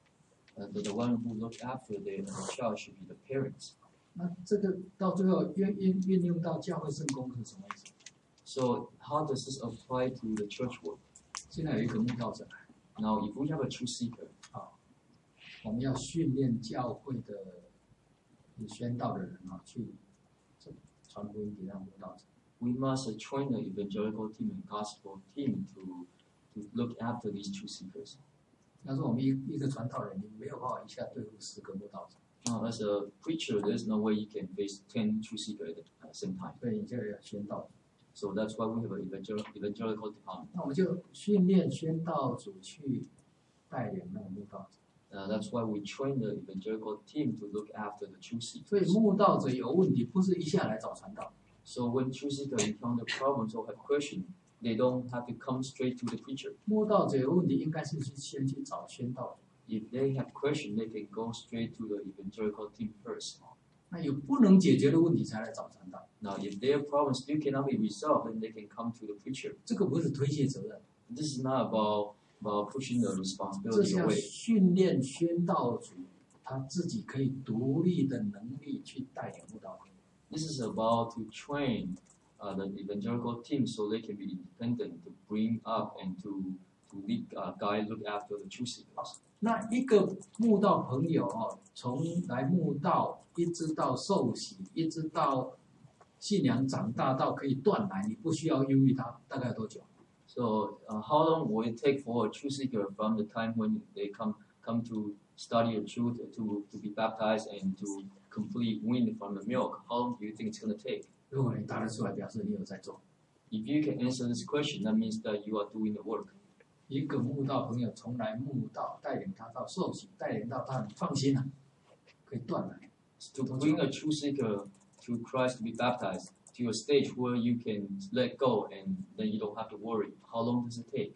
The one who looks after the child should be the parents. 那这个到最后运用到教会圣工是什么意思？ So how does this apply to the church work? 现在有一个慕道者来， Now, if we have a true seeker, 我们要训练教会的宣道的人啊，去传福音给让慕道者。 we must train the evangelical team and gospel team to look after these true seekers. 要是我们一个传道人，你没有办法一下对付10个慕道者， Now, as a preacher, there's no way you can face 10 true seekers at the same time. 所以你就要宣道。 So that's why we have an evangelical department. 那我们就训练宣道组去带领那个慕道者。 That's why we train the evangelical team to look after the true 所以 seekers. 慕道者有问题，不是一下来找传道。 So when true seekers encounter problems or have questions, they don't have to come straight to the preacher. 慕道者有问题，应该是先去找宣道者。 If they have questions, they can go straight to the evangelical team first. 那有不能解决的问题才来找传道， Now, if their problems still cannot be resolved, then they can come to the preacher. 这个不是推卸责任， This is not about pushing the 这 responsibility 是要 away. 训练宣道组他自己可以独立的能力去带领慕道会。 This is about to train the evangelical team so they can be independent, to bring up and to lead, guide, look after the true seekers. 那一个慕道朋友哦，从来慕道一直到受洗，一直到信仰长大到可以断奶，你不需要忧郁他，大概要多久？ So, how long will it take for a true seeker from the time when they come to study the truth to be baptized and to complete wean from the milk? How long do you think it's going to take? 如果你答得出来，表示你有在做。 If you can answer this question, that means that you are doing the work. 一个慕道朋友从来慕道，带领他到受洗，带领到他很放心了，可以断奶。 To bring a true seeker to Christ to be baptized to a stage where you can let go and then you don't have to worry. How long does it take?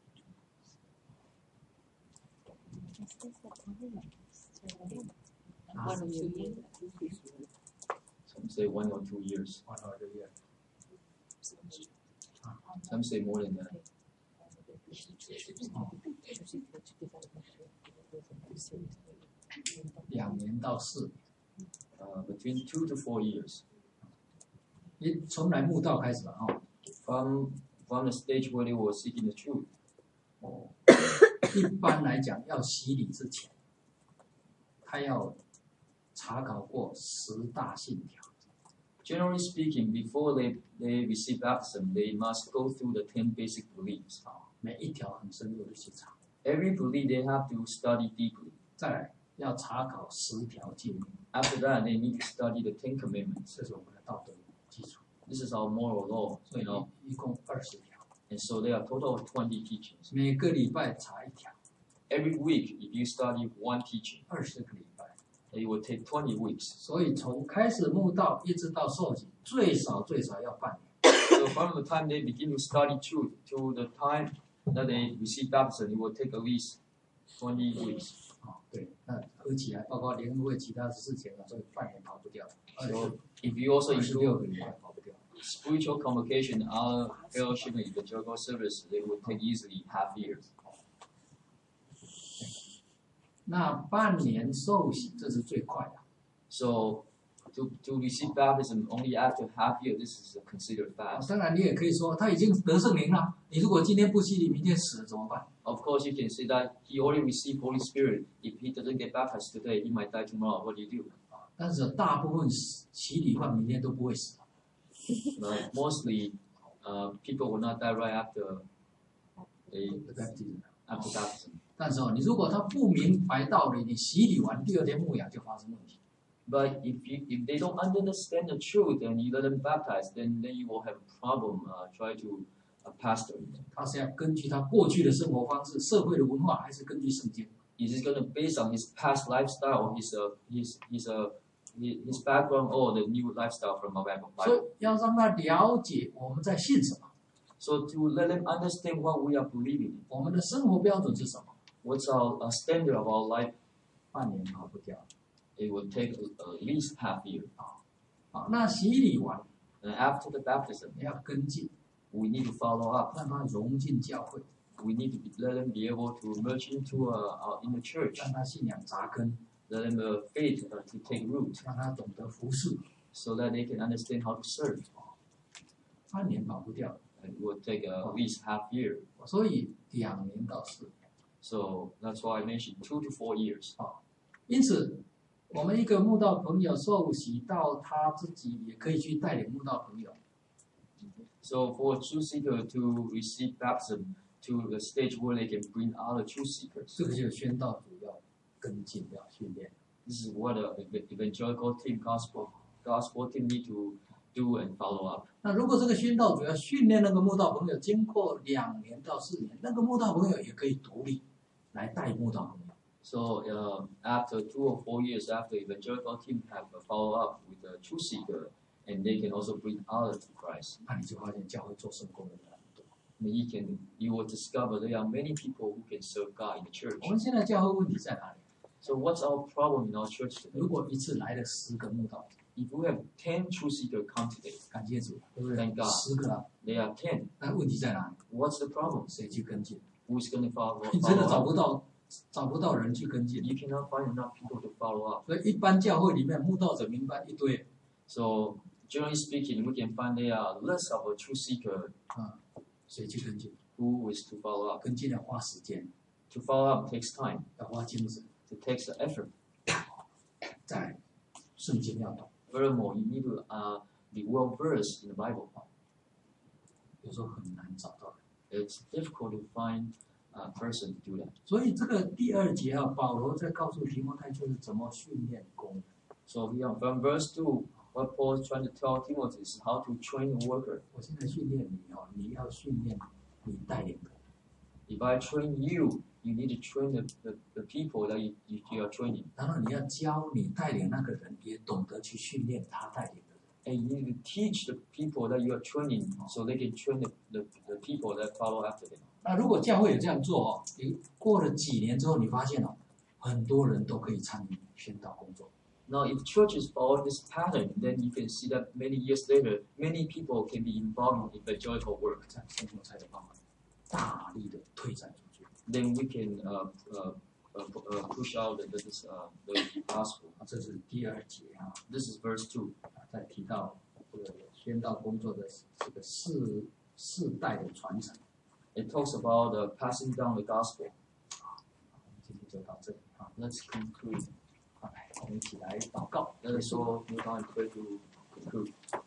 Some say 1 or 2 years. 1 or 2 years， Some say more than that. 2年到4年。 Between 2 to 4 years. 你从来慕道开始吧，哦， From the stage where they were seeking the truth. 一般来讲，要洗礼之前，他要查考过10大信条。 Generally speaking, before they receive baptism, they must go through the 10 basic beliefs. 每一条很深入的去查。 Every belief they have to study deeply. 再来要查考10条诫命， After that, they need to study the 10 commandments. 这是我们的道德基础。 This is our moral law, 所 you 以 know. 一共20条， And so there are a total of 20 teachings. 每个礼拜查1条， Every week, if you study one teaching, 20个礼拜。 it will take 20 weeks. 所以从开始慕道一直到受洗，最少要半年。 So from the time they begin to study truth to the time that they receive baptism, it will take at least 20 weeks. 对，那合起来包括联合会其他的事情啊，所以半年跑不掉。 So if you also 26 include 个礼拜跑不掉。 spiritual convocation, our fellowship and evangelical service, it will take easily half year. 那半年受洗，这是最快的。 So to receive baptism only after half year, this is considered fast. 当然，你也可以说他已经得圣灵了，你如果今天不洗礼，明天死了怎么办？ Of course, you can say that he already received Holy Spirit. If he doesn't get baptized today, he might die tomorrow. What do you do? 但是大部分洗礼换明天都不会死。 But mostly, people will not die right after baptism. 但是你如果他不明白道理，你洗礼完第二天牧养就发生问题。 But if they don't understand the truth and you let them baptize, then you will have a problem. Try to pastor. 他是要根据他过去的生活方式、社会的文化，还是根据圣经？ Is it going to based on his past lifestyle, or his background, or the new lifestyle from our Bible? 所以要让他了解我们在信什么， So to let them understand what we are believing in. 我们的生活标准是什么。 What's our standard of our life? 半年跑不掉。 It will take at least half year. 好，那洗礼完， And after the baptism, 你要跟进， we need to follow up. 让他融进教会， We need to let them be able to merge into in the church. 让他信仰扎根， Let them faith to take root, 让他懂得服侍。 so that they can understand how to serve. 半年跑不掉， And it will take at least half year. 所以2年到4年。 So that's why I mentioned 2 to 4 years. 因此，我们一个慕道朋友受洗到他自己也可以去带领慕道朋友。 So for a truth seeker to receive baptism to the stage where they can bring other truth seekers. 这个就是宣道主要跟进要训练。 This is what the evangelical team, gospel team need to do and follow up. 那如果这个宣道主要训练那个慕道朋友，经过2年到4年，那个慕道朋友也可以独立来带慕道朋友。 So after 2 or 4 years after evangelical team have a follow up with the truth seeker, and they can also bring others to Christ. 那你就发现教会做圣工的人很多。 And you will discover there are many people who can serve God in the church. 我们现在教会问题在哪里？ So what's our problem in our church today? 如果一次来了10个慕道， If we have 10 truth seekers come today, 感谢主，对不对 Thank God ？10个啊， there are 10. 那问题在哪里？ What's the problem? 谁去跟进？ Who's going to follow 你真的找 up? 不到人去跟进。 You cannot find enough people to follow up. 所以一般教会里面慕道者名单一堆， So generally speaking, we can find there are lists of a truth seeker 谁去跟进？ who is to follow up. 跟进要花时间， To follow up takes time. 要花精神， It takes the effort. 再来圣经要懂， Furthermore, you need to be well versed in the Bible. 有时候很难找到人。 It's difficult to find a person to do that. 所以这个第2节啊，保罗在告诉提摩太就是怎么训练工人。 So here from verse 2, what Paul is trying to tell Timothy is how to train a worker. 我现在训练你哦，你要训练你带领的。 If I train you, you need to train the people that you are training. 然后你要教你带领那个人，也懂得去训练他带领的人。 And you need to teach the people that you are training so they can train the people that follow after them. 那如果教会也这样做哦，你过了几年之后，你发现哦，很多人都可以参与宣道工作。 Now, if churches follow this pattern, then you can see that many years later, many people can be involved in evangelical work. 在天国菜的方法，大力的推展出去。 Then we can push out the gospel. 这是第2节啊， This is verse 2. 在提到这个宣道工作的这个世代的传承。 It talks about passing down the gospel. 今天就到这里啊， Let's conclude. 好，我们一起来祷告。 Let us all move on and pray to conclude.